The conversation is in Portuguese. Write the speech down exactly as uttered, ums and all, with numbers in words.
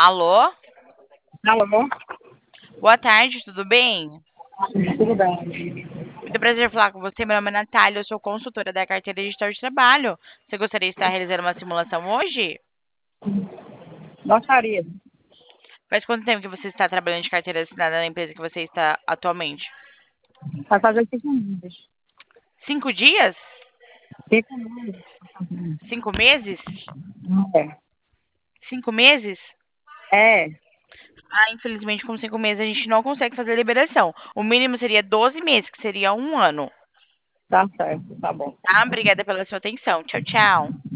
Alô? Alô? Boa tarde, tudo bem? Tudo bem. Muito prazer em falar com você. Meu nome é Natália, eu sou consultora da carteira digital de trabalho. Você gostaria de estar realizando uma simulação hoje? Gostaria. Faz quanto tempo que você está trabalhando de carteira assinada na empresa que você está atualmente? Vai fazer cinco meses. Cinco dias? Cinco meses. Cinco meses? É. Cinco meses? É, Ah, infelizmente, com cinco meses a gente não consegue fazer a liberação. O mínimo seria doze meses, que seria um ano. tá certo, tá bom. Tá? Obrigada pela sua atenção. Tchau, tchau.